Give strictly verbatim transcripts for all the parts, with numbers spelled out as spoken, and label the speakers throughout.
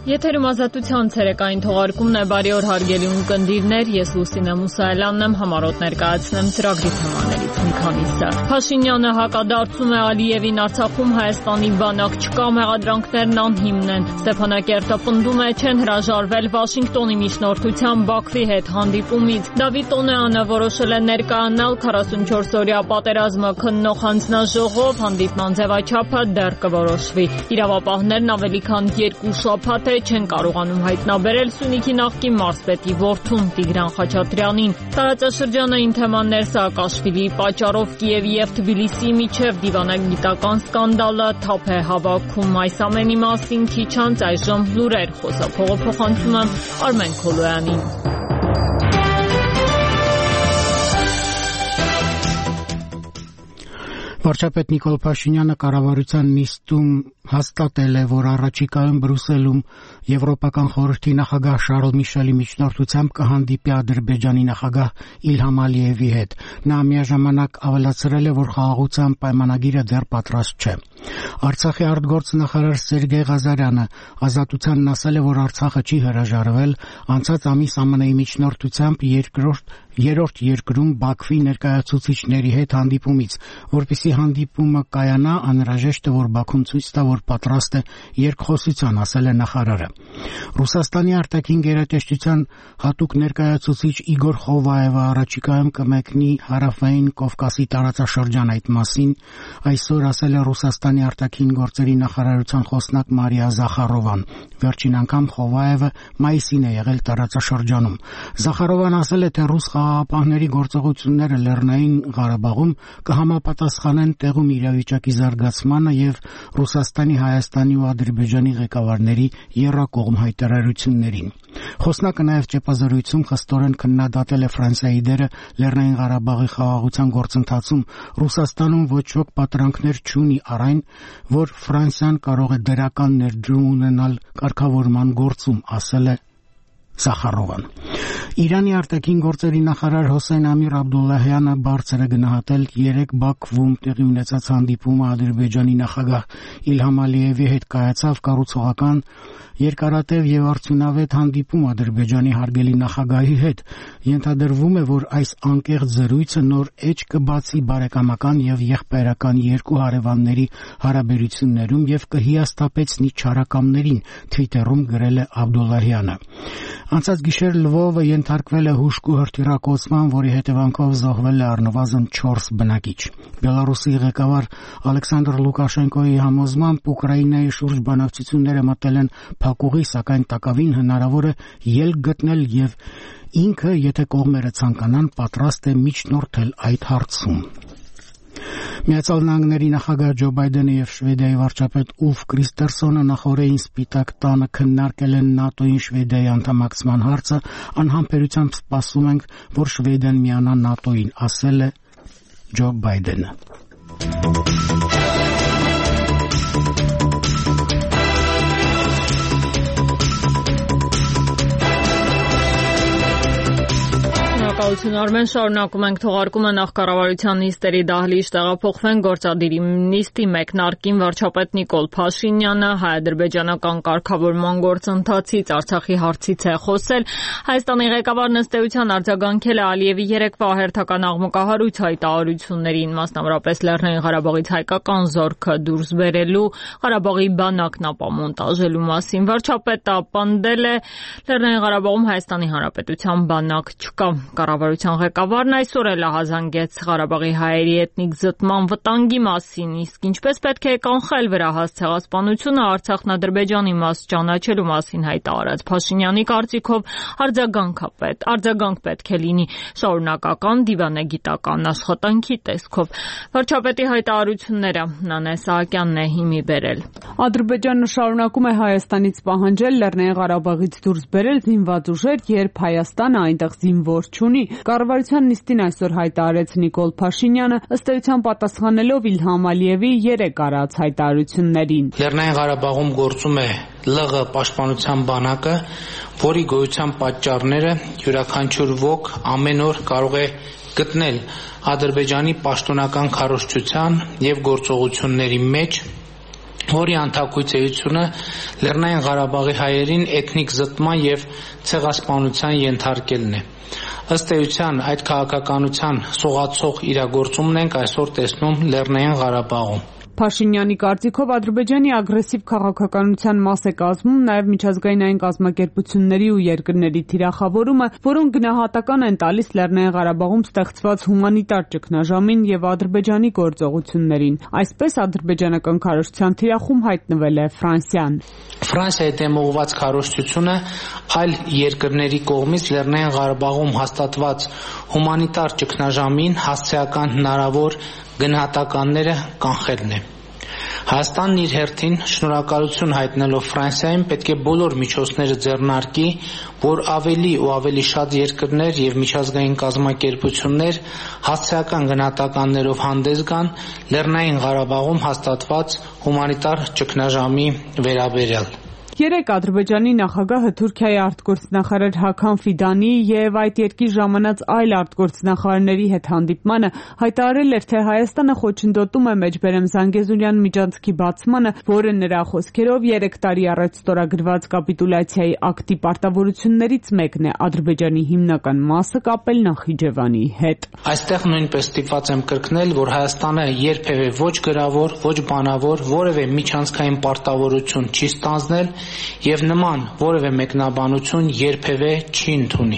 Speaker 1: Եթերում ազատության ցերեկային թողարկումն է, բարի օր հարգելի ունկնդիրներ, ես Լուսինե Մուսայելյանն եմ, համառոտ ներկայացնեմ ծրագրի թեմաներից մի քանիսը։ Փաշինյանը հակադարձում է Ալիևին, Արցախում Հայաստանի բանակ չկա, մեղադրանքներն անհիմն են։ Ստեփանակերտը պնդում է, չեն հրաժարվել Վաշինգտոնի միջնորդությամբ Բաքվի հետ հանդիպումից։ Դավիթ Տոնեանը որոշել է ներկայանալ քառասունչորս-օրյա պատերազմը քննող հանձնաժողով, հանդիպման ձևաչափը դեռ կորոշվի։ Իրավապահներն ավելի քան երկու շաբաթ չեն կարողանում հայտնաբերել Սյունիքի նախկին մարզպետի որդուն Տիգրան Խաչատրյանին։ Տարածաշրջանային թեմաներ Սաակաշվիլիի պատճառով Կիևի և Թբիլիսիի միջև դիվանագիտական սկանդալը թափ է հավաքում։ Այս ամենի մասին քիչ անց այժմ լուրեր, խոսափողը փոխանցում եմ Արմեն Քոլոյանին։
Speaker 2: Վարչապետ Նիկոլ Փաշինյանը կառավարության նիստում հաստատել է, որ առաջիկայում Բրյուսելում Եվրոպական խորհրդի նախագահ Շարլ Միշելի միջնորդությամբ կհանդիպի Ադրբեջանի նախագահ Իլհամ Ալիևի հետ։ Նա միաժամանակ ավելացրել է, որ խաղաղության պայմանագիրը դեռ պատրաստ չէ։ Արցախի արտգործնախարար Սերգեյ Ղազարյանը ազատությանն ասել է, որ Արցախը չի հրաժարվել անցած ամիս ԱՄՆ-ի միջնորդությամբ երկրորդ երրորդ երկրում Բաքվի ներկայացուցիչների հետ հանդիպումից, որպեսզի հանդիպումը կայանա, անհրաժեշտ է, որ Բաքուն ցույց տա, որ պատրաստ է երկխոսության, ասել է նախարարը։ Ռուսաստանի արտաքին գերատեսչության հատուկ ներկայացուցիչ Իգոր Խովայևը առաջիկայում կմեկնի Հարավային Կովկասի տարածաշրջան, այդ մասին այսօր ասել է Ռուսաստանի արտաքին գործերի նախարարության խոսնակ Մարիա Զախարովան։ Վերջին անգամ Խովայևը մայիսին է եղել տարածաշրջանում։ Զախարովան ասել է, թե ռուս խաղաղապահների գործողությունները Լեռնային Ղարաբաղում կհամապատասխանեն տեղում իրավիճակի զարգացմանը և Ռուսաստանի, Հայաստանի ու Ադրբեջանի ղեկավարների եռակողմ հայտարարություններին։ Խոսնակը նաև ճեպազրույցում խստորեն քննադատել է Ֆրանսիայի դերը Լեռնային Ղարաբաղի խաղաղության գործընթացում։ Ռուսաստանում ոչ ոք պատրանքներ չունի առ այն, որ Ֆրանսիան կարող է դրական ներդրում ունենալ կարգավորման գործում, ասել է Զախարովան։ Իրանի արտաքին գործերի նախարար Հոսեյն Ամիր Աբդուլլահյանը բարձր է գնահատել երեկ Բաքվում տեղի ունեցած հանդիպումը Ադրբեջանի նախագահ Իլհամ Ալիևի հետ կայացավ կառուցողական, երկարատև և արդյունավետ հանդիպում Ադրբեջանի հարգելի նախագահի հետ։ Ենթադրվում է, որ այս անկեղծ զրույցը նոր էջ կբացի բարեկամական և եղբայրական երկու հարևանների հարաբերություններում և կհիասթափեցնի չարակամներին, Թվիտերում գրել է Աբդուլլահյանը։ Անցած գիշեր Լվովը ենթարկվել է հուժկու հրթիռակոծման, որի հետևանքով զոհվել է առնվազն չորս բնակիչ։ Բելարուսի ղեկավար Ալեքսանդր Լուկաշենկոյի համոզմամբ Ուկրաինայի շուրջ բանակցությունները մտել են փակուղի, սակայն տակավին հնարավոր է ելք գտնել և ինքը, եթե կողմերը ցանկանան, պատրաստ է միջնորդել այդ հարցում։ Միացյալ Նահանգների նախագահ Ջո Բայդենը և Շվեդիայի վարչապետ Ուլֆ Կրիստերսոնը նախօրեին Սպիտակ տանը քննարկել են ՆԱՏՕ-ին Շվեդիայի անդամակցման հարցը, անհամբերությամբ սպասում ենք, որ Շվեդիան միանա ՆԱՏՕ-ին, ասել է Ջո Բայդենը։
Speaker 1: Շնորհակալություն Արմեն, շարունակում ենք թողարկումը նախ կառավարության նիստերի դահլիճ տեղափոխվեն գործադիրի նիստի մեկնարկին վարչապետ Նիկոլ Փաշինյանը հայ-ադրբեջանական կարգավորման գործընթացից Արցախի հարցից է խոսել։ Հայաստանի ղեկավարն ըստ էության արձագանքել է Ալիևի երեկվա հերթական աղմկահարույց հայտարարություններին, մասնավորապես Լեռնային Ղարաբաղից հայկական զորքը դուրս բերելու, Ղարաբաղի բանակն ապամոնտաժելու մասին։ Վարչապետը պնդել է Լեռնային Ղարաբաղում Հայաստանի Հանրապետության բանակ չկա։ Կառավարության ղեկավարն այսօր էլ ահազանգեց Ղարաբաղի հայերի էթնիկ զտման վտանգի մասին, իսկ ինչպես պետք է կանխել վրահաս ցեղասպանությունը Արցախն Ադրբեջանի մաս ճանաչելու մասին հայտարարած Փաշինյանի կարծիքով արձագանքապետ, արձագանք պետք է լինի շարունակական դիվանագիտական աշխատանքի տեսքով։ Վարչապետի հայտարարությունները Նանե Սահակյանն է հիմի բերել։
Speaker 3: Ադրբեջանը շարունակում է Հայաստանից պահանջել Լեռնային Ղարաբաղից դուրս բերել զինված ուժեր, երբ Հայաստանը այնտեղ զինվոր չունի։ Կառավարության նիստին այսօր հայտարարեց Նիկոլ Փաշինյանը, ըստ էության պատասխանելով Իլհամ Ալիևի երեկ արած հայտարարություններին։
Speaker 4: Լեռնային Ղարաբաղում գործում է ԼՂ պաշտպանության բանակը, որի գոյության պատճառները յուրաքանչյուր ոք ամեն օր կարող է գտնել Ադրբեջանի պաշտոնական քարոզչության և գործողությունների մեջ, որի անդակույցեությունը Լեռնային Ղարաբաղի հայերին էթնիկ զտման եւ ցեղասպանության ենթարկելն է։ Ըստ էության այդ քաղաքականության սողացող իրագործումն ենք այսօր տեսնում Լեռնային Ղարաբաղում։
Speaker 3: Փաշինյանի կարծիքով Ադրբեջանի ագրեսիվ քաղաքականության մաս է կազմում նաև միջազգային այն կազմակերպությունների ու երկրների թիրախավորումը, որոնք գնահատական են տալիս Լեռնային Ղարաբաղում ստեղծված հումանիտար ճգնաժամին եւ Ադրբեջանի գործողություններին։ Այսպես ադրբեջանական քարոզչության թիրախում հայտնվել է Ֆրանսիան։
Speaker 4: Ֆրանսիայի դեմ ուղղված քարոզչությունը այլ երկրների կողմից Լեռնային Ղարաբաղում հաստատված հումանիտար ճգնաժամին հասցեական հնարավոր գնահատականները կանխելն է։ Հայաստանն իր հերթին շնորհակալություն հայտնելով Ֆրանսիային պետք է բոլոր միջոցները ձեռնարկի, որ ավելի ու ավելի շատ երկրներ եւ միջազգային կազմակերպություններ հասցեական գնահատականներով հանդես գան Լեռնային Ղարաբաղում հաստատված հումանիտար ճգնաժամի վերաբերյալ։
Speaker 3: Երեկ Ադրբեջանի նախագահը Թուրքիայի արտգործնախարար Հական Ֆիդանի եւ այդ երկրի ժամանած այլ արտգործնախարարների հետ հանդիպմանը հայտարարել էր, թե Հայաստանը խոչընդոտում է Մեջբերեմ Զանգեզուրյան միջանցքի բացմանը, որը նրա խոսքերով երեք տարի առաջ ստորագրված կապիտուլյացիայի ակտի պարտավորություններից մեկն է Ադրբեջանի հիմնական մասը կապել Նախիջևանի հետ։
Speaker 4: Այստեղ նույնպես ստիպված եմ կրկնել, որ Հայաստանը երբևէ ոչ գրավոր, ոչ բանավոր որևէ միջանցքային պարտավորություն չի ստանձնել եւ նման որևէ մեկնաբանություն երբևէ չի ընդունի։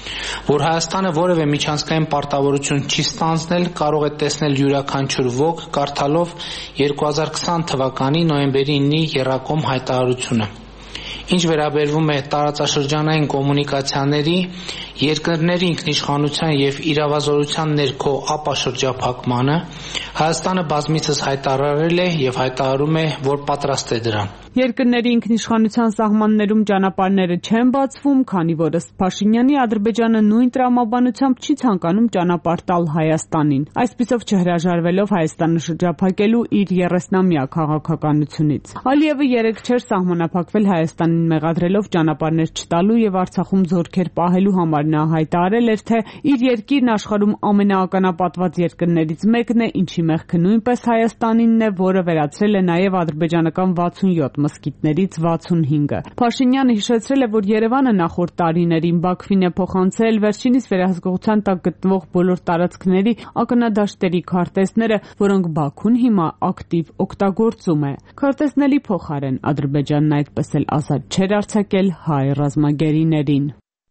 Speaker 4: Որ Հայաստանը որևէ միջանցքային պարտավորություն չի ստանձնել, կարող է տեսնել յուրաքանչյուր ոք կարդալով երկու հազար քսան թվականի նոյեմբերի ինի եռակոմ հայտարարությունը։ Ինչ վերաբերվում է տարածաշրջանային կոմունիկացիաների, երկրների ինքնիշխանության եւ իրավազորության ներքո ապաշրջափակմանը, Հայաստանը բազմիցս հայտարարել է եւ հայտարարում է, որ պատրաստ է դրան։
Speaker 3: Երկրների ինքնիշխանության սահմաններում ճանապարհները չեն բացվում, քանի որ ըստ Փաշինյանի Ադրբեջանը նույն տրամաբանությամբ չի ցանկանում ճանապարհ տալ Հայաստանին, այսպիսով չհրաժարվելով Հայաստանը շրջափակելու իր երեսնամյա քաղաքականությունից։ Ալիևը երեկ չէր սահմանափակվել Հայաստանին մեղադրելով ճանապարհներ չտալու եւ Արցախում զորքեր պահելու համար նա հայտարարել էր, թե իր երկիրն աշխարհում ամենաականապատված երկրներից մեկն է, ինչի մեղքը նույնպես Հայաստանինն է, որը վերացրել է նաեւ ադրբեջանական վաթսունյոթ մզկիթներից վաթսունհինգը։ Փաշինյանը հիշեցրել է, որ Երևանը նախորդ տարիներին Բաքվին է փոխանցել վերջինիս վերահսկողության տակ գտնվող բոլոր տարածքների ակնադաշտերի քարտեզները, որոնք Բաքուն հիմա ակտիվ օգտագործում է։ Քարտեզների փոխարեն Ադրբեջանն այդպես էլ ազատ չէր արձակել հայ ռազմագերիներին։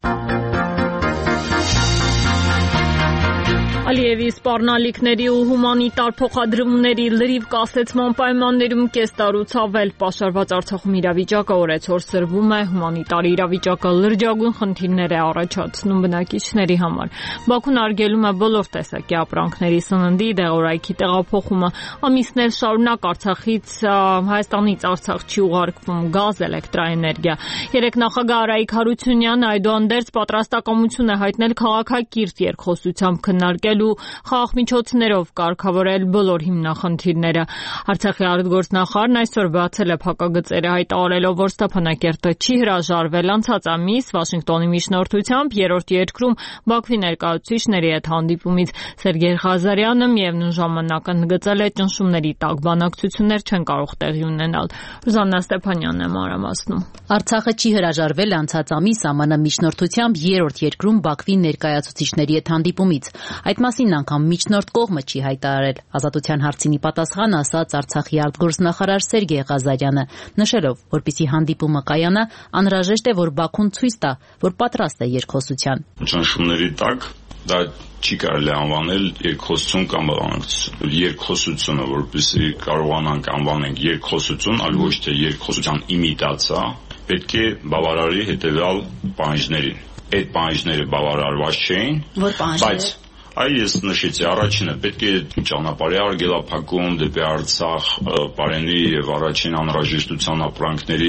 Speaker 1: Ալիևի սպառնալիքների ու հումանիտար փոխադրումների լրիվ կասեցման պայմաններում կես տարուց ավել պաշարված Արցախում իրավիճակը օրեցօր սրվում է, հումանիտար իրավիճակը լրջագույն խնդիրներ է առաջացնում բնակիչների համար։ Բաքուն արգելում է բոլոր տեսակի ապրանքների սննդի, դեղորայքի տեղափոխումը, ամիսներ շարունակ Արցախից Հայաստանից Արցախ չի ուղարկվում գազ, էլեկտրաէներգիա։ Երեկ նախագահ Արայիկ Հարությունյանը այդուհանդերձ պատրաստակամություն է հայտնել քաղաքակիրթ երկխոսությամբ քննարկել ու խաղաղմիջոցներով կարգավորել բոլոր հիմնախնդիրները։ Արցախի արտգործնախարարն այսօր բացել է փակագծերը հայտարարելով, որ Ստեփանակերտը չի հրաժարվել անցած ամիս Վաշինգտոնի միջնորդությամբ երրորդ երկրում Բաքվի ներկայացուցիչների հետ հանդիպումից։ Սերգեյ Ղազարյանը միևնույն ժամանակ ընդգծել է ճնշումների տակ բանակցություններ չեն կարող տեղի ունենալ։ Ռուզաննա Ստեփանյանն է մանրամասնում։
Speaker 5: Արցախը չի հրաժարվել անցած ամիս ԱՄՆ միջնորդությամբ երրորդ երկրում Բաքվի ներկայացուցիչների հետ հանդիպումից։ Այդ մասին անգամ միջնորդ կողմը չի հայտարարել։ Ազատության հարցինի պատասխան ասաց Արցախի արտգործնախարար Սերգեյ Ղազարյանը, նշելով, որպեսզի հանդիպումը կայանա, անհրաժեշտ է, որ Բաքուն ցույց տա, որ պատրաստ է երկխոսության։
Speaker 6: Ճնշումների տակ դա չի կարելի անվանել երկխոսություն կամ բանակցություն։ Երկխոսությունը, որպեսզի կարողանանք անվանենք երկխոսություն, այլ ոչ թե երկխոսության իմիտացիա, պետք է բավարարի հետևյալ պահանջներին։ Այդ պահանջները բավարարված չէին, բայց այ ես նշեցի առաջինը պետք է ճանապարհի արգելափակում դեպի Արցախ, Պարենի եւ առաջին անհրաժեշտության ապրանքների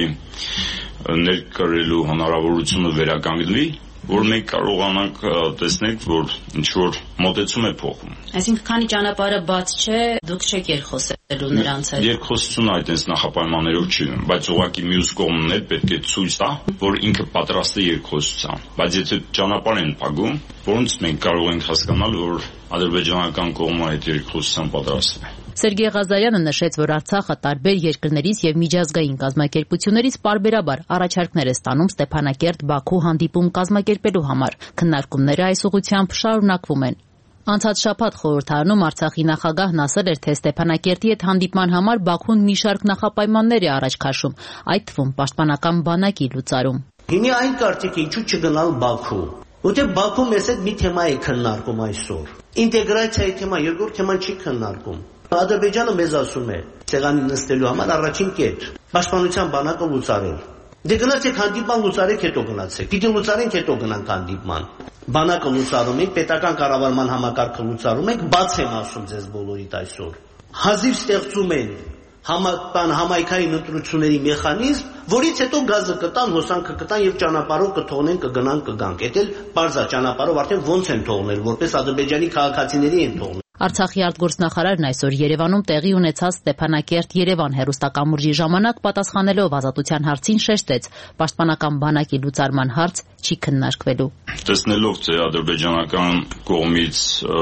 Speaker 6: ներկրելու հնարավորությունը վերականգնվի, որ մենք կարողանանք տեսնել, որ ինչ որ մոտեցում է փոխվում։
Speaker 5: Այսինքն, քանի ճանապարհը բաց չէ, դուք չեք երկխոսելու նրանց հետ։
Speaker 6: Երկխոսությունը այդպես նախապայմաններով չի, բայց ուղղակի մյուս կողմն էլ պետք է ցույց տա, որ ինքը պատրաստ է երկխոսության։ Բայց եթե ճանապարհ են փակում, որոնց մենք կարող ենք հասկանալ, որ ադրբեջանական կողմը այդ երկխոսության պատրաստ է։
Speaker 5: Սերգեյ Ղազարյանը նշեց, որ Արցախը տարբեր երկրներից եւ միջազգային կազմակերպություններից պարբերաբար առաջարկներ է ստանում Ստեփանակերտ-Բաքու հանդիպում կազմակերպելու համար։ Քննարկումները այս ուղղությամբ շարունակվում են։ Անցած շաբաթ խորհրդարանում Արցախի նախագահն ասել էր, թե Ստեփանակերտի հետ հանդիպման համար Բաքուն մի շարք նախապայմաններ է առաջ քաշում, այդ թվում պաշտպանական բանակի լուծարում։
Speaker 7: Հիմա այն կարծիք ինչու չգնալ Բաքու։ Որտեղ Բաքու մեզ հետ մի թեմա է քննարկում այսօր։ Ինտեգրացիայի թեմա, երկրորդ թեման չի քննարկում։ Ադրբեջանը մեզ ասում է, ցեղանի նստելու համար առաջին կետ պաշտպանության բանակը լուծարել։ Դե գնացեք հանդիպման լուծարեք, հետո գնացեք։ Պիտի լուծարենք, հետո գնանք հանդիպման։ Բանակը լուծարում ենք, պետական կառավարման համակարգը լուծարում ենք, բաց եմ ասում ձեզ բոլորիդ այսօր։ Հազիվ ստեղծում են համապան համայնքային ընտրությունների մեխանիզմ, որից հետո գազը կտան, հոսանքը կտան եւ ճանապարհով կթողնեն, կգնան, կգանք։ Էդ էլ բարձա ճանապարհով արդեն ոնց են թողնել, որպես ադրբեջանի քաղաքացիների են թողնել։
Speaker 5: Արցախի արտգործնախարարն այսօր Երևանում տեղի ունեցած Ստեփանակերտ-Երևան հեռուստակամուրջի ժամանակ պատասխանելով ազատության հարցին շեշտեց, պաշտպանական բանակի լուծարման հարց չի քննարկվելու։
Speaker 6: Տեսնելով թե ադրբեջանական կողմից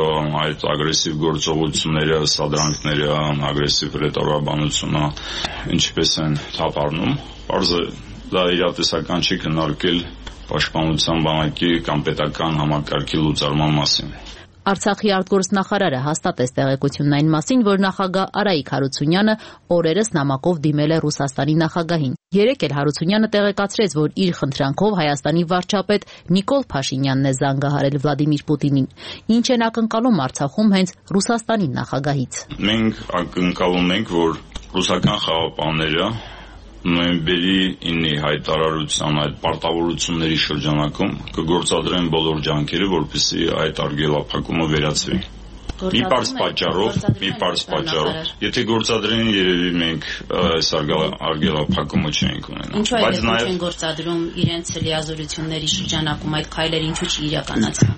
Speaker 6: այդ ագրեսիվ գործողությունները, սադրանքները, ագրեսիվ ռետորաբանությունը ինչպես են թափառնում, բարձ դա իրատեսական չի քննարկել պաշտպանության բանակի կամ պետական համակարգի լուծարման մասին։
Speaker 5: Արցախի արտգործնախարարը հաստատեց տեղեկությունն այն մասին, որ նախագահ Արայիկ Հարությունյանը օրերս նամակով դիմել է Ռուսաստանի նախագահին։ Երեկ էլ Հարությունյանը տեղեկացրեց, որ իր խնդրանքով Հայաստանի վարչապետ Նիկոլ Փաշինյանն է զանգահարել Վլադիմիր Պուտինին։ Ինչ են ակնկալում Արցախում հենց Ռուսաստանի նախագահից։
Speaker 6: Մենք ակնկալում ենք, որ ռուսական խաղապանները նոյեմբերի ինի հայտարարության այդ պարտավորությունների շրջանակում կգործադրեն բոլոր ջանքերը, որպեսզի այդ արգելափակումը վերացվի։ Մի պարզ պատճառով, մի պարզ պատճառով, եթե գործադրեն, երևի մենք այս արգելափակումը չենք ունենա։
Speaker 8: Ինչու այդ չեն գործադրում իրենց լիազորությունների շրջանակում այդ քայլերը ինչու չի իրականացվում։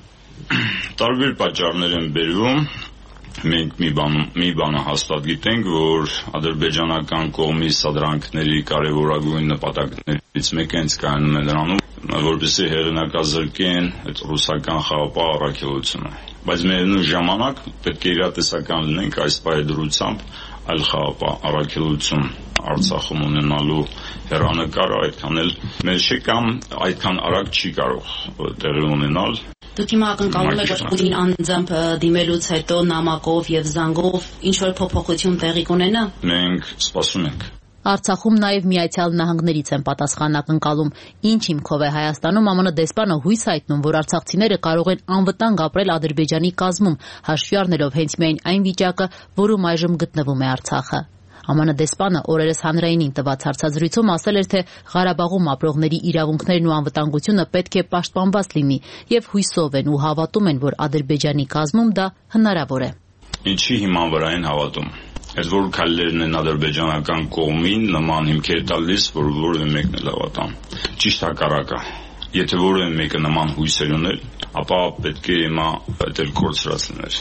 Speaker 6: Տարբեր պատճառներ են բերվում։ Մենք մի բան մի բանը հաստատ գիտենք, որ ադրբեջանական կողմի սադրանքների կարևորագույն նպատակներից մեկը հենց կայանում է նրանում, որպեսզի հեղինակազրկեն այդ ռուսական խաղապահ առաքելությունը։ Բայց միևնույն ժամանակ պետք է իրատեսական լինենք այս պայդրությամբ այլ խաղապահ առաքելություն Արցախում ունենալու հեռանկարը այդքան էլ մեծ չէ կամ այդքան արագ չի կարող տեղի ունենալ։
Speaker 8: Դուք հիմա ակնկալում եք, որ Պուտին անձամբ դիմելուց հետո նամակով եւ զանգով ինչ որ փոփոխություն տեղի կունենա։
Speaker 6: Մենք սպասում ենք։
Speaker 5: Արցախում նաև Միացյալ Նահանգներից են պատասխան ակնկալում։ Ինչ հիմքով է Հայաստանում ԱՄՆ դեսպանը հույս հայտնում, որ արցախցիները կարող են անվտանգ ապրել Ադրբեջանի կազմում, հաշվի առնելով հենց միայն այն վիճակը, որում այժմ գտնվում է Արցախը։ ԱՄՆ դեսպանը օրերս հանրայինին տված հարցազրույցում ասել էր, թե Ղարաբաղում ապրողների իրավունքներն ու անվտանգությունը պետք է պաշտպանված լինի եւ հույսով են ու հավատում են, որ Ադրբեջանի կազմում դա հնարավոր է։
Speaker 6: Ինչի հիման վրա են հավատում։ Այդ որ քայլերն են ադրբեջանական կողմին նման հիմքեր տալիս, որ որևէ մեկն էլ հավատան։ Ճիշտ հակառակը։ Եթե որևէ մեկը նման հույսեր ուներ, ապա պետք է հիմա այդ էլ կորցրած լիներ։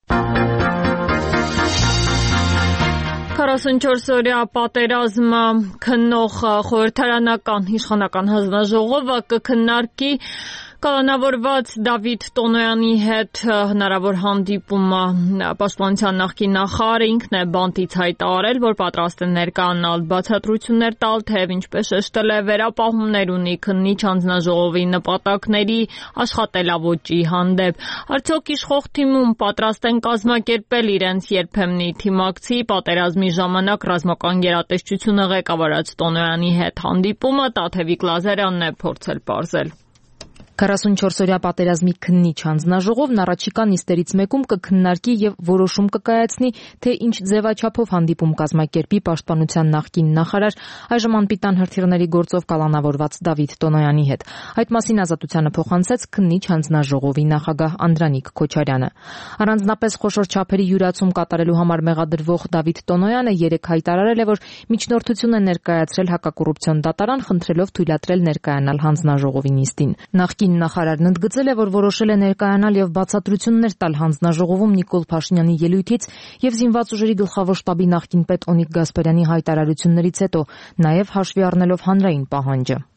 Speaker 1: քառասունչորս օրյա պատերազմը քննող խորհրդարանական իշխանական հանձնաժողովը կքննարկի կալանավորված Դավիթ Տոնոյանի հետ հնարավոր հանդիպումը։ Պաշտպանության նախկին նախարարը ինքն է բանտից հայտարարել, որ պատրաստ է ներկայանալ բացատրություններ տալ, թե ինչպես շեշտել է վերապահումներ ունի քննիչ հանձնաժողովի նպատակների աշխատելավոճի հանդեպ։ Արդյոք իշխող թիմում պատրաստ են կազմակերպել իրենց երբեմնի թիմակցի պատերազմի ժամանակ ռազմական գերատեսչությունը ղեկավարած Տոնոյանի հետ հանդիպումը Տաթևիկ Լազարյանն է փորձել պարզել։
Speaker 9: քառասունչորս օրյա պատերազմի քննիչ հանձնաժողովն առաջիկա նիստերից մեկում կքննարկի եւ որոշում կկայացնի, թե ինչ ձևաչափով հանդիպում կազմակերպի պաշտպանության նախկին նախարար, այժմ անպիտան հրթիռների գործով կալանավորված Դավիթ Տոնոյանի հետ։ Այդ մասին Ազատությանը փոխանցեց քննիչ հանձնաժողովի նախագահ Անդրանիկ Քոչարյանը։ Առանձնապես խոշոր չափերի յուրացում կատարելու համար մեղադրվող Դավիթ Տոնոյանը երեկ հայտարարել է, որ միջնորդություն է ներկայացրել հակակոռուպցիոն դատարան, խնդրելով թույլատրել ներկայանալ հանձնաժողովի նիստին։ Նախկին նախարարն ընդգծել է, որ որոշել է ներկայանալ եւ բացատրություններ տալ հանձնաժողովում Նիկոլ Փաշինյանի ելույթից եւ զինված ուժերի գլխավոր շտաբի նախկին պետ Օնիկ Գասպարյանի հայտարարություններից հետո, նաեւ հաշվի առնելով հանրային պահանջը։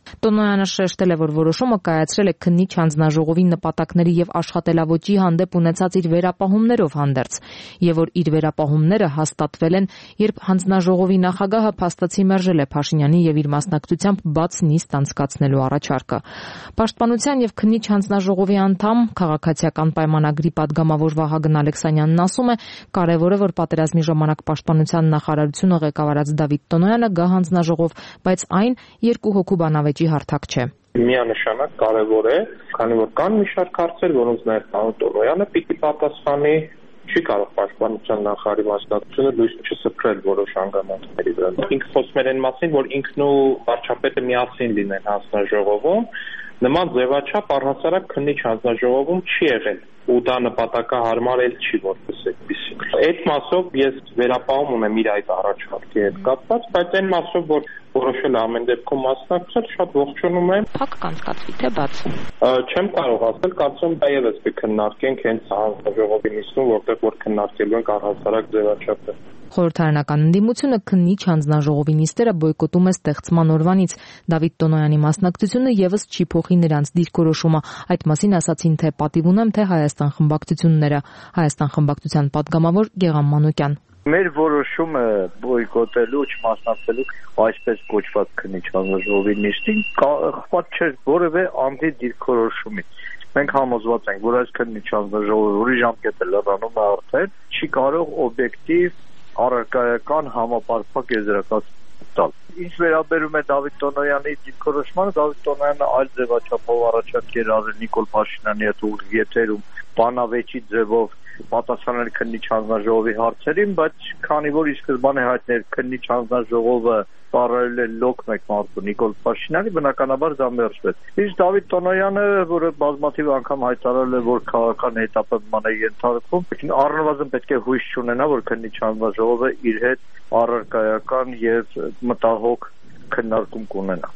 Speaker 9: Տոնոյանը շեշտել է, որ որոշումը կայացրել է քննիչ հանձնաժողովի նպատակների եւ աշխատելավոճի հանդեպ ունեցած իր վերապահումներով հանդերձ, եւ որ իր վերապահումները հաստատվել են, երբ հանձնաժողովի նախագահը փաստացի մերժել է Փաշինյանի եւ իր մասնակցությամբ բաց նիստ անցկացնելու առաջարկը։ Պաշտպանության եւ քննիչ հանձնաժողովի անդամ, քաղաքացիական պայմանագրի падգամավոր Վահագն Ալեքսանյանն ասում է, կարեւոր է, որ պատերազմի ժամանակ պաշտպանության նախարարությունը ղեկավարած Դավիթ Տոնոյանը գա հանձնաժողով, բայց այն երկու հոգու բանավեճի հարթակ չէ։
Speaker 10: Միանշանակ կարևոր է, քանի որ կան մի շարք հարցեր, որոնց նաև պարոն Տոնոյանը պիտի պատասխանի, չի կարող պաշտպանության նախարարի մասնակցությունը լույս չսփռել որոշ հանգամանքների վրա։ Ինքը խոսում էր այն մասին, որ ինքն ու վարչապետը միասին լինեն հանձնաժողովում, նման ձևաչափ առհասարակ քննիչ հանձնաժողովում չի եղել ու դա նպատակահարմար էլ չի որպես այդպիսի։ Այդ մասով ես վերապահում ունեմ իր այդ առաջարկի հետ կապված, բայց այն մասով, որ որոշել ամեն դեպքում մասնակցել, շատ ողջունում եմ։
Speaker 9: Փակ կանցկացվի թե բաց։
Speaker 10: Չեմ կարող ասել, կարծում դա եւս կքննարկենք հենց հանձնաժողովի նիստում, որտեղ որ քննարկելու ենք առհասարակ ձևաչափը։
Speaker 9: Խորհրդարանական ընդդիմությունը քննիչ հանձնաժողովի նիստերը բոյկոտում է ստեղծման օրվանից։ Դավիթ Տոնոյանի մասնակցությունը եւս չի փոխի նրանց դիրքորոշումը։ Այդ մասին ասացին թե պատիվ ունեմ, թե Հայաստան խմբակցությունները։ Հայաստան խմբակցության падգամավոր Գեղամ Մանուկյան։
Speaker 11: Մեր որոշումը բոյկոտելու, չմասնակցելու այսպես կոչված քննիչ հանձնաժողովի նիստին կախված չէ որևէ անդի դիրքորոշումից։ Մենք համոզված ենք, որ այս քննիչ հանձնաժողովը, որի ժամկետը լրանում է արդեն, չի կարող օբյեկտիվ առարկայական համապարփակ եզրակացություն տալ։ Ինչ վերաբերում է Դավիթ Տոնոյանի դիրքորոշմանը, Դավիթ Տոնոյանը այլ ձևաչափով առաջարկ էր արել Նիկոլ Փաշինյանի հետ ուղիղ եթերում բանավեճի ձևով պատասխանել քննիչ հանձնաժողովի հարցերին, բայց քանի որ ի սկզբանե հայտնել քննիչ հանձնաժողովը ծառայել է լոկ մեկ մարդու Նիկոլ Փաշինյանի, բնականաբար դա մերժվեց։ Իսկ Դավիթ Տոնոյանը, որը բազմաթիվ անգամ հայտարարել է, որ քաղաքական հետապնդման է ենթարկվում, առնվազն պետք է հույս չունենա, որ քննիչ հանձնաժողովը իր հետ առարկայական եւ մտահոգ քննարկում կունենա։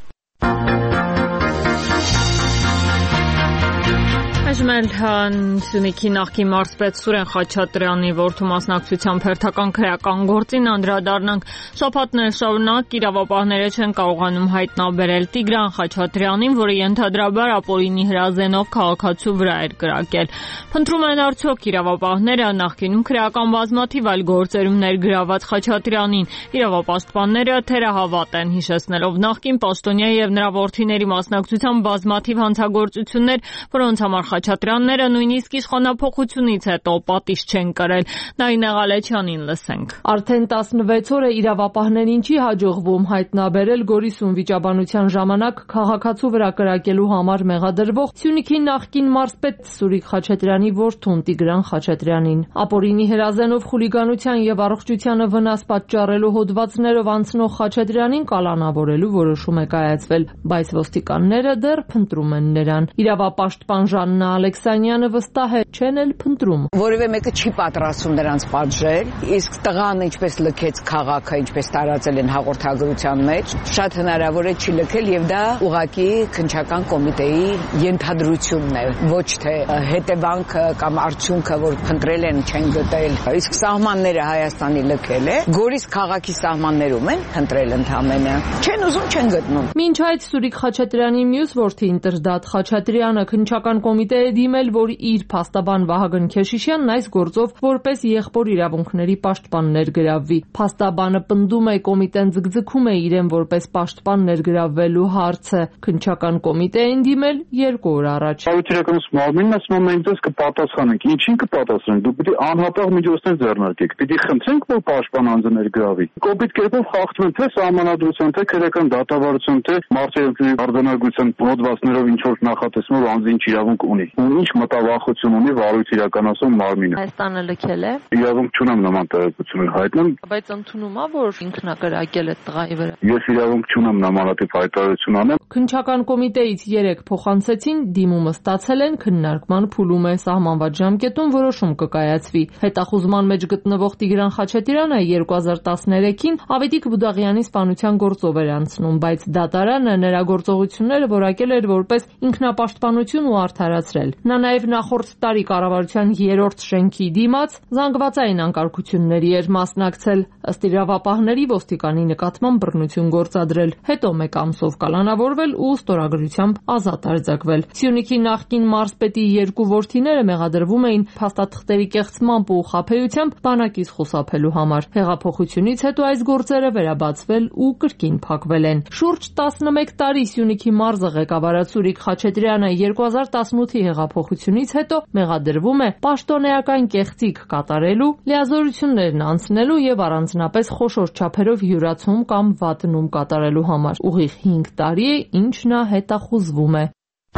Speaker 1: Այժմ Սյունիքի նախկին մարզպետ Սուրեն Խաչատրյանի որդու մասնակցությամբ հերթական քրեական գործին անդրադառնանք։ Շաբաթներ շարունակ իրավապահները չեն կարողանում հայտնաբերել Տիգրան Խաչատրյանին, որը ենթադրաբար ապօրինի հրազենով քաղաքացու վրա էր կրակել։ Փնտրում են արդյոք իրավապահները նախկինում քրեական բազմաթիվ այլ գործերում ներգրաված Խաչատրյանին։ Իրավապաշտպանները թերահավատ են, հիշեցնելով նախկին պաշտոնյա եւ նրա որդիների մասնակցությամբ բազմաթիվ հանցագործություններ, որոնց համար Խաչատրյանները նույնիսկ իշխանափոխությունից հետո պատիժ չեն կրել։ Նայինե Ղալեչյանին լսենք։
Speaker 3: Արդեն տասնվեց օր է իրավապահներին չի հաջողվում հայտնաբերել Գորիսուն վիճաբանության ժամանակ քաղաքացու վրա կրակելու համար մեղադրվող Սյունիքի նախկին մարզպետ Սուրիկ Խաչատրյանի որդուն Տիգրան Խաչատրյանին։ Ապօրինի հրազենով խուլիգանության եւ առողջությանը վնաս պատճառելու հոդվածներով անցնող Խաչատրյանին կալանավորելու որոշում է կայացվել, բայց ոստիկանները դեռ փնտրում են նրան։ Իրավապաշտպան Ժաննա Ալեքսանյանը վստահ է, չեն էլ փնտրում։
Speaker 12: Որևէ մեկը չի պատրաստում նրանց պատժել, իսկ տղան ինչպես լքեց քաղաքը, ինչպես տարածել են հաղորդագրության մեջ, շատ հնարավոր է չի լքել եւ դա ուղղակի քննչական կոմիտեի ենթադրությունն է, ոչ թե հետևանքը կամ արդյունքը, որ փնտրել են, չեն գտել։ Իսկ սահմանները Հայաստանի լքել է, Գորիս քաղաքի սահմաններում են փնտրել ընդամենը։ Չեն ուզում, չեն գտնում։
Speaker 3: Մինչ այդ Սուրիկ Խաչատրյանի մյուս որդին Տրդատ Խաչատրյանը քննչական կոմիտե է դիմել, որ իր փաստաբան Վահագն Քեշիշյանն այս գործով որպես եղբոր իրավունքների պաշտպան ներգրավվի։ Փաստաբանը պնդում է, կոմիտեն ձգձգում է իրեն որպես պաշտպան ներգրավվելու հարցը։ Քննչական կոմիտեին դիմել երկու օր առաջ։
Speaker 13: Իրականս մարմինն ասում է մենք դες կպատասխանենք։ Ինչին կպատասխանենք։ Դու պիտի անհապաղ միջոցներ ձեռնարկեք։ Պիտի խնդրենք, որ պաշտպան անձը ներգրավվի։ Կոպիտ կերպով խախտում են թե սահմանադրության, թե քրեական դատավարություն, թե մարդու արձանագրության հոդվածներով ինչ որ նախատեսումով անձը ինչ իրավունք ունի։ Ինչ մտավախություն ունի վարույց իրականացում մարմինը։
Speaker 9: Հայաստանը լքել է։
Speaker 13: Իրավունք չունեմ նման տեղեկություն հայտնել։
Speaker 9: Բայց ընդունում է, որ ինքն է կրակել այդ տղայի վրա։
Speaker 13: Ես իրավունք չունեմ նմանատիպ հայտարարություն անեմ։
Speaker 3: Քննչական կոմիտեից երեք փոխանցեցին, դիմումը ստացել են, քննարկման փուլում է, սահմանված ժամկետում որոշում կկայացվի։ Հետախուզման մեջ գտնվող Տիգրան Խաչատրյանը երկու հազար տասներեքին Ավետիք Բուդաղյանի սպանության գործով էր անցնում, բայց դատարանը նրա գործողությունները որակել էր որպես ինքնապաշտպանություն ու արդարացրել բացրել։ Նա նաև նախորդ տարի կառավարության երրորդ շենքի դիմաց զանգվածային անկարգությունների էր մասնակցել, ըստ իրավապահների ոստիկանի նկատմամբ բռնություն գործադրել, հետո մեկ ամսով կալանավորվել ու ստորագրությամբ ազատ արձակվել։ Սյունիքի նախկին մարզպետի երկու որդիները մեղադրվում էին փաստաթղթերի կեղծմամբ ու խաբեությամբ բանակից խուսափելու համար։ Հեղափոխությունից հետո այս գործերը վերաբացվել ու կրկին փակվել են։ Շուրջ տասնմեկ տարի Սյունիքի մարզը ղեկավարած Սուրիկ Խաչատրյանը երկու հազար տասնութի հեղափոխությունից հետո մեղադրվում է պաշտոնեական կեղծիք կատարելու, լիազորություններն անցնելու եւ առանձնապես խոշոր չափերով յուրացում կամ վատնում կատարելու համար։ Ուղիղ հինգ տարի է, ինչ նա հետախուզվում է։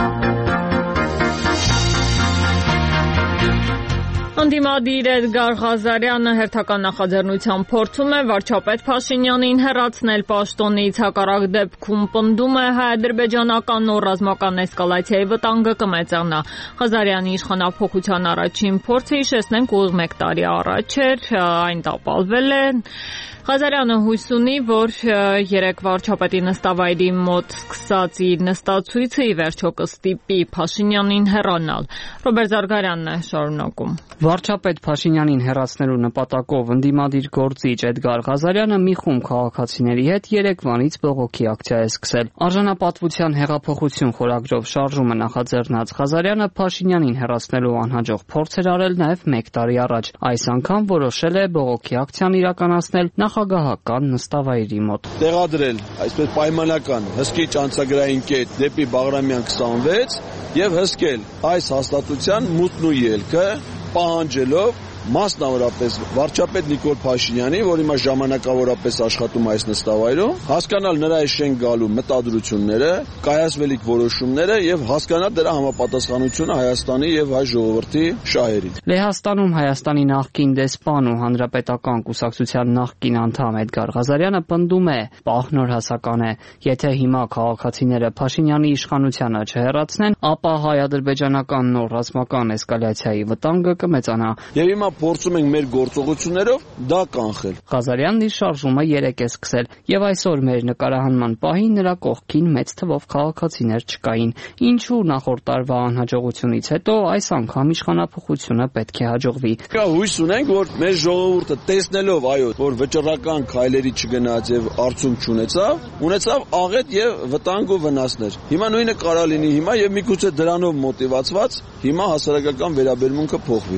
Speaker 1: Անդիմադիր Էդգար Ղազարյանը հերթական նախաձեռնությամբ փորձում է վարչապետ Փաշինյանին հեռացնել պաշտոնից, հակառակ դեպքում պնդում է հայ-ադրբեջանական նոր ռազմական էսկալացիայի վտանգը կմեծանա։ Ղազարյանի իշխանափոխության առաջին փորձը, հիշեցնենք, ուղիղ մեկ տարի առաջ էր, այն տապալվել է։ Ղազարյանը հույս ունի, որ երեք վարչապետի նստավայրի մոտ սկսած իր նստացույցը ի վերջո կստիպի Փաշինյանին հեռանալ։ Ռոբերտ Զարգարյանն է շարունակում։
Speaker 14: Վարչապետ Փաշինյանին հեռացնելու նպատակով ընդդիմադիր գործիչ Էդգար Ղազարյանը մի խումբ քաղաքացիների հետ Երևանից բողոքի ակցիա է սկսել։ Արժանապատվության հեղափոխություն խորագրով շարժումը նախաձեռնած Ղազարյանը Փաշինյանին հեռացնելու անհաջող փորձ էր արել նաև մեկ տարի առաջ։ Այս անգամ որոշել է բողոքի ակցիան իրականացնել նախագահական նստավայրի մոտ։
Speaker 15: Տեղադրել այսպես պայմանական հսկիչ անցագրային կետ դեպի Բաղրամյան քսանվեց եւ հսկել այս հաստատության մուտն ու ելքը պահանջելով մասնավորապես վարչապետ Նիկոլ Փաշինյանի, որ հիմա ժամանակավորապես աշխատում այս նստավայրում, հասկանալ նրա շենք գալու մտադրությունները, կայացվելիք որոշումները եւ հասկանալ դրա համապատասխանությունը Հայաստանի եւ հայ ժողովրդի շահերին։
Speaker 14: Լեհաստանում Հայաստանի նախկին դեսպան ու հանրապետական կուսակցության նախկին անդամ Էդգար Ղազարյանը պնդում է, պահնոր հասական է, եթե հիմա քաղաքացիները Փաշինյանի իշխանությանը չհեռացնեն, ապա հայ-ադրբեջանական նոր ռազմական էսկալացիայի վտանգը կմեծանա։
Speaker 15: Եվ հիմա փորձում ենք մեր գործողություններով դա կանխել։
Speaker 14: Ղազարյանն իր շարժումը երեկ է սկսել եւ այսօր մեր նկարահանման պահին նրա կողքին մեծ թվով քաղաքացիներ չկային, ինչու նախորդ տարվա անհաջողությունից հետո այս անգամ իշխանափոխությունը պետք է հաջողվի։
Speaker 15: Հույս ունենք, որ մեր ժողովուրդը տեսնելով, այո, որ վճռական քայլերի չգնաց եւ արդյունք չունեցավ, ունեցավ աղետ եւ վտանգ ու վնասներ։ Հիմա նույնը կարա լինի հիմա եւ միգուցե դրանով մոտիվացված հիմա հասարակական վերաբերմունքը փոխվի։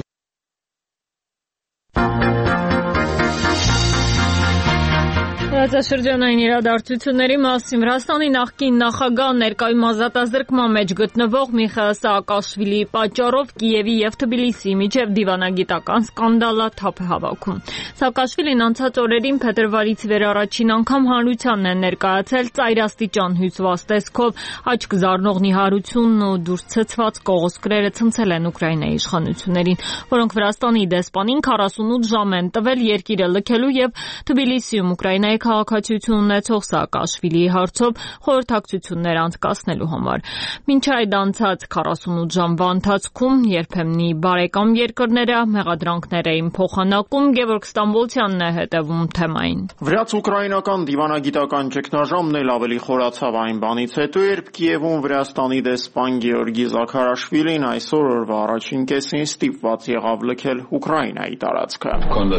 Speaker 1: Տարածաշրջանային իրադարձությունների մասին Վրաստանի նախկին նախագահ ներկայում ազատազրկման մեջ գտնվող Միխայիլ Սաակաշվիլիի պատճառով Կիևի եւ Թբիլիսիի միջև դիվանագիտական սկանդալը թափ է հավաքում։ Սաակաշվիլին անցած օրերին փետրվարից վեր առաջին անգամ հանրությանն է ներկայացել ծայրաստիճան հյուսված տեսքով, աչք զարնող նիհարությունն ու դուրս ցցված կողոսկրերը ցնցել են Ուկրաինայի իշխանություններին, որոնք Վրաստանի դեսպանին քառասունութ ժամ են տվել երկիրը լքելու եւ Թբիլիսիում Ուկրաինայի քաղաքացիություն ունեցող Սաակաշվիլիի հարցով խորհրդակցություններ անցկացնելու համար։ Մինչ այդ անցած քառասունութ ժամվա ընթացքում երբեմնի բարեկամ երկրները մեղադրանքներ էին փոխանակում, Գևորգ Ստամբոլցյանն է հետևում թեմային։
Speaker 16: Վրաց-ուկրաինական դիվանագիտական ճգնաժամն էլ ավելի խորացավ այն բանից հետո, երբ Կիևում Վրաստանի դեսպան Գեորգի Զաքարաշվիլին այսօր օրվա առաջին կեսին ստիպված եղավ լքել Ուկրաինայի տարածքը։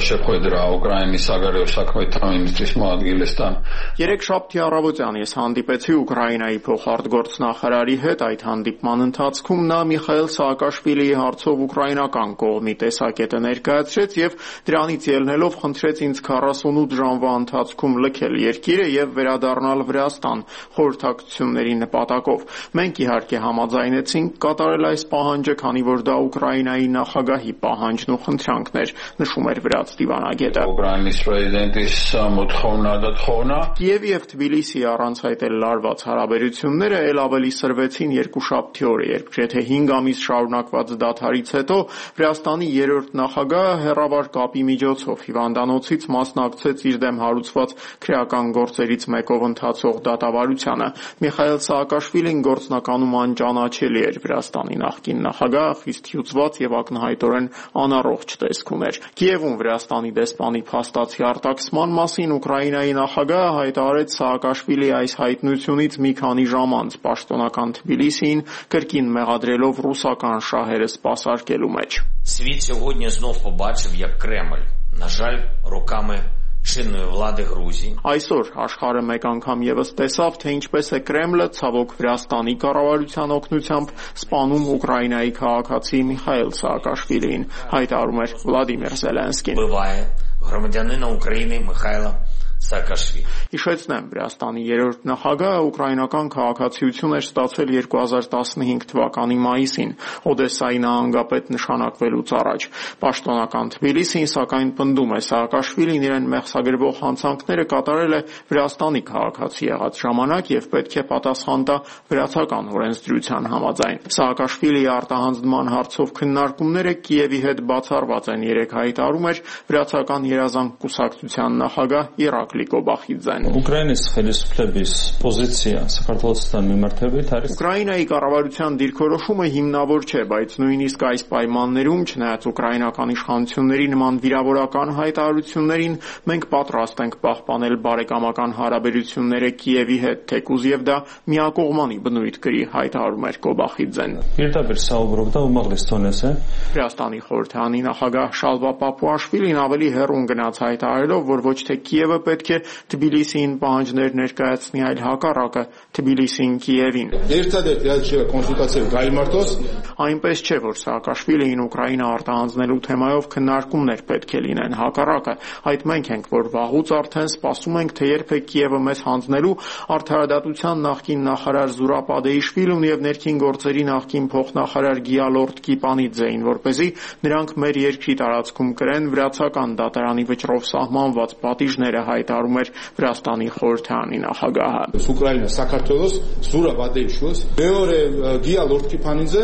Speaker 16: Երեքշաբթի առավոտյան ես հանդիպեցի Ուկրաինայի փոխարտգործնախարարի հետ, այդ հանդիպման ընթացքում նա Միխայիլ Սաակաշվիլիի հարցով ուկրաինական կողմի տեսակետը ներկայացրեց եւ դրանից ելնելով խնդրեց ինձ քառասունութ ժամվա ընթացքում լքել երկիրը եւ վերադառնալ Վրաստան խորհրդակցությունների նպատակով։ Մենք իհարկե համաձայնեցինք կատարել այս պահանջը, քանի որ դա Ուկրաինայի նախագահի պահանջն ու խնդրանքն էր, նշում էր վրաց դիվանագետը։ Կիևի եւ Թբիլիսիի առանց այդ էլ լարված հարաբերությունները ել ավելի սրվեցին երկուշաբթի օրը, երբ գրեթե հինգ ամիս շարունակված դադարից հետո Վրաստանի երրորդ նախագահը հեռավար կապի միջոցով հիվանդանոցից մասնակցեց իր դեմ հարուցված քրեական գործերից մեկով ընթացող դատավարությանը։ Միխայիլ Սաակաշվիլին գործնականում անճանաչելի էր Վրաստանի նախկին նախագահը, խիստ հյուծված եւ ակնհայտորեն անառողջ տեսք ուներ։ Կիևում Վրաստանի դեսպանի փաստացի արտաքսման մասին Ուկրաինայի Ուկրաինայի նախագահը հայտարարեց Սաակաշվիլիի այս հայտնությունից մի քանի ժամ անց պաշտոնական Թբիլիսիին կրկին մեղադրելով ռուսական շահերը սպասարկելու մեջ։
Speaker 17: Світ сьогодні знов побачив, як Кремль, на жаль, руками чинної влади Грузії.
Speaker 16: Այսօր աշխարհը մեկ անգամ եւս տեսավ, թե ինչպես է Կրեմլը ցավոք Վրաստանի կառավարության օգնությամբ սպանում Ուկրաինայի քաղաքացի Միխայել Սաակաշվիլիին, հայտարարում էր Վլադիմիր Զելենսկին։
Speaker 17: Вбиває громадянина України Михайла Սաակաշվիլի։
Speaker 16: Հիշեցնեմ, Վրաստանի երրորդ նախագահը ուկրաինական քաղաքացիություն էր ստացել երկու հազար տասնհինգ թվականի մայիսին, Օդեսայի նահանգապետ նշանակվելուց առաջ։ Պաշտոնական Թբիլիսին սակայն պնդում է, Սաակաշվիլին իրեն մեղսագրվող հանցանքները կատարել է Վրաստանի քաղաքացի եղած ժամանակ եւ պետք է պատասխան տա վրացական օրենսդրության համաձայն։ Սաակաշվիլիի արտահանձնման հարցով քննարկումները Կիևի հետ բացառված են, երեք հայտարարում էր վրացական երազանք կուսակցության նախագահ Իրակլի Կոբախիձեն։
Speaker 18: Ուկրաինայի ხელისუფლების պոզիցია საქართველოსთან მიმართებით არის
Speaker 16: Ուկրաինայի կառավարության դիրքորոշումը հիմնավոր չէ, բայց նույնիսկ այս պայմաններում, չնայած ուկրաինական իշխանությունների նման վիրավորական հայտարարություններին, մենք պատրաստ ենք պահպանել բարեկամական հարաբերությունները Կիևի հետ, թեկուզ եւ դա միակողմանի բնույթ կրի, հայտարարում էր Կոբախիձեն։
Speaker 18: Პირდაპირ საუბრობდა უმაღლეს დონეზე
Speaker 16: Վրաստանի խորհրդանի նախագահ Շալվա Պապուաշվիլին ավելի հեռուն գնաց հայտարարելով, որ ոչ թե Կիևը պետք է Թբիլիսիին պահանջներ ներկայացնի, այլ հակառակը Թբիլիսին Կիևին։ Այնպես չէ, որ Սաակաշվիլիին Ուկրաինա արտահանձնելու թեմայով քննարկումներ պետք է լինեն, հակառակը, այդ մենք ենք, որ վաղուց արդեն սպասում ենք, թե երբ է Կիևը մեզ հանձնելու արդարադատության նախկին նախարար Զուրապադեիշվիլուն եւ ներքին գործերի նախկին փոխնախարար Գիալորդ Կիպանիձեին, որպեսզի նրանք մեր երկրի տարածքում կրեն վրացական դատարանի վճռով սահմանված պատիժները, հայտարարում էր Վրաստանի խորհրդանի նախագահը։
Speaker 19: Ուկրաինա Սակարտվելոս Զուրապադեիշվիլս მეორე Գիալորդ Կիպանիձե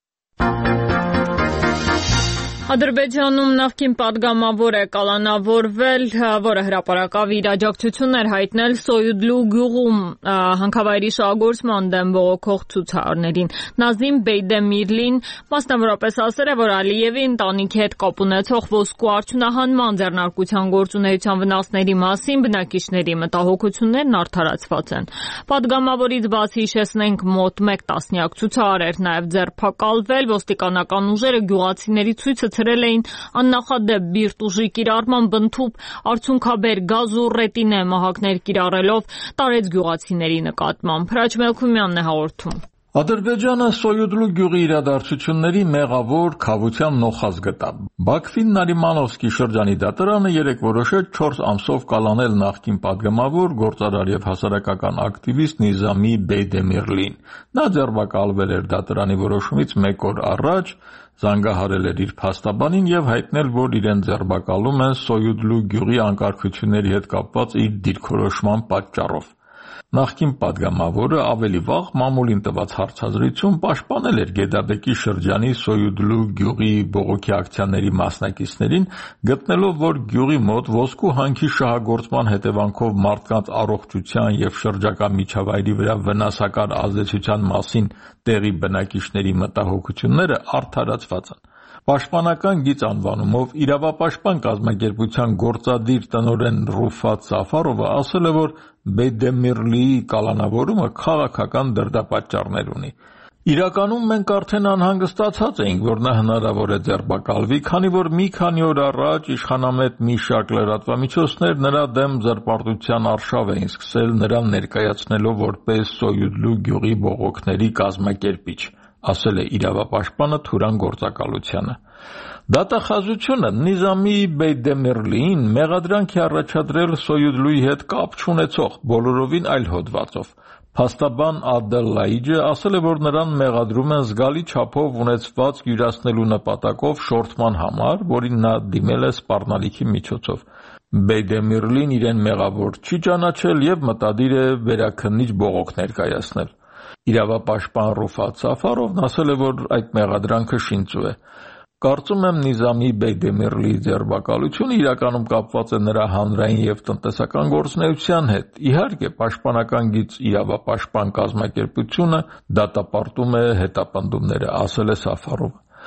Speaker 1: Ադրբեջանում նախկին падգամավոր է կալանավորվել, որը հրապարակավ իր աջակցություններ հայտնել Սոյուդլու գյուղում հանքավայրի շահագործման դեմ բողոքող ցուցարարներին։ Նազիմ Բեյդեմիրլին մասնավորապես ասել է, որ Ալիևի ընտանիքի հետ կապ ունեցող ոսկու արդյունահանման ձեռնարկության գործունեության վնասների մասին բնակիչների մտահոգություններն արդարացված են։ Падգամավորից բացի հիշեցնենք մոտ մեկ տասնյակ ցուցարար էր նաև ձերբակալվել, ոստիկանական ուժերը գյուղացիների ցույցը ցրել էին աննախադեպ բիրտ ուժի կիրառման բնթուփ արդյունքաբեր գազ ու ռետինե մահակներ կիրառելով տարեց գյուղացիների նկատմամբ։ Հրաչ Մելքումյանն է հաղորդում։
Speaker 20: Ադրբեջանը Սոյուդլու գյուղի իրադարձությունների մեղավոր քավության նոխազ գտավ։ Բաքվին Նարիմանովսկի շրջանի դատարանը երեկ որոշեց չորս ամսով կալանել նախկին падգամավոր, գործարար եւ հասարակական ակտիվիստ Նիզամի Բեյդեմիրլին։ Նա ձերբակալվել էր դատարանի որոշումից մեկ օր առաջ, զանգահարել էր իր փաստաբանին եւ հայտնել, որ իրեն ձերբակալում են Սոյուդլու գյուղի անկարգությունների հետ կապված իր դիրքորոշման պատճառով։ Նախկին падգամավորը ավելի վաղ մամուլին տված հարցազրույցում պաշտպանել էր Գեդաբեկի շրջանի Սոյուդլու գյուղի բողոքի ակցիաների մասնակիցներին, գտնելով, որ գյուղի մոտ ոսկու հանքի շահագործման հետևանքով մարդկանց առողջության եւ շրջակա միջավայրի վրա վնասակար ազդեցության մասին տեղի բնակիչների մտահոգությունները արդարացված են։ Պաշտպանական գիծ անվանումով իրավապաշտպան կազմակերպության գործադիր տնօրեն Ռուֆատ Սաֆարովը ասել է, որ Բեյդեմիրլիի կալանավորումը քաղաքական դրդապատճառներ ունի։ Իրականում մենք արդեն անհանգստացած էինք, որ նա հնարավոր է ձերբակալվի, քանի որ մի քանի օր առաջ իշխանամետ մի շարք լրատվամիջոցներ նրա դեմ ձերբակալության արշավ էին սկսել, նրան ներկայացնելով որպես Սոյուդլու գյուղի բողոքների կազմակերպիչ, ասել է իրավապաշտպանը Թուրան գործակալությանը։ Դատախազությունը Նիզամի Բեյդեմիրլիին մեղադրանք է առաջադրել Սոյուդլուի հետ կապ չունեցող բոլորովին այլ հոդվածով։ Փաստաբան Ադել Լայիջը ասել է, որ նրան մեղադրում են զգալի չափով ունեցված յուրացնելու նպատակով շորթման համար, որին նա դիմել է սպառնալիքի միջոցով։ Բեյդեմիրլին իրեն մեղավոր չի ճանաչել եւ մտադիր է վերաքննիչ բողոք ներկայացնել։ Իրավապաշտպան Ռուֆատ Սաֆարովն ասել է, որ այդ մեղադրանքը շինծու է։ Կարծում եմ Նիզամի Բեյդեմիրլիի ձերբակալությունը իրականում կապված է նրա հանրային եւ տնտեսական գործունեության հետ։ Իհարկե, պաշտպանական գիծ իրավապաշտպան կազմակերպությունը դատապարտում է հետապնդումները, ասել է Սաֆարովը։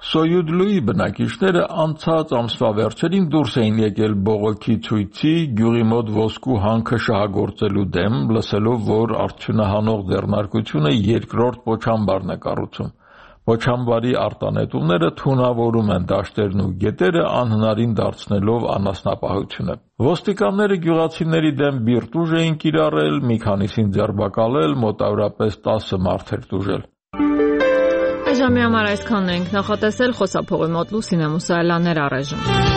Speaker 20: Սոյուդլուի բնակիչները անցած ամսվա վերջերին դուրս էին եկել բողոքի ցույցի գյուղի մոտ ոսկու հանքը շահագործելու դեմ, լսելով, որ արդյունահանող ձեռնարկությունը երկրորդ պոչամբարն է կառուցում։ Պոչամբարի արտանետումները թունավորում են դաշտերն ու գետերը, անհնարին դարձնելով անասնապահությունը։ Ոստիկանները գյուղացիների դեմ բիրտուժ էին կիրառել, մի քանիսին ձերբակալել, մոտավորապես տասը մարդ էր տուժել։
Speaker 1: Այժմի համար այսքանն ենք նախատեսել, խոսափողի մոտ Լուսինե Մուսայելյաններ առայժմ։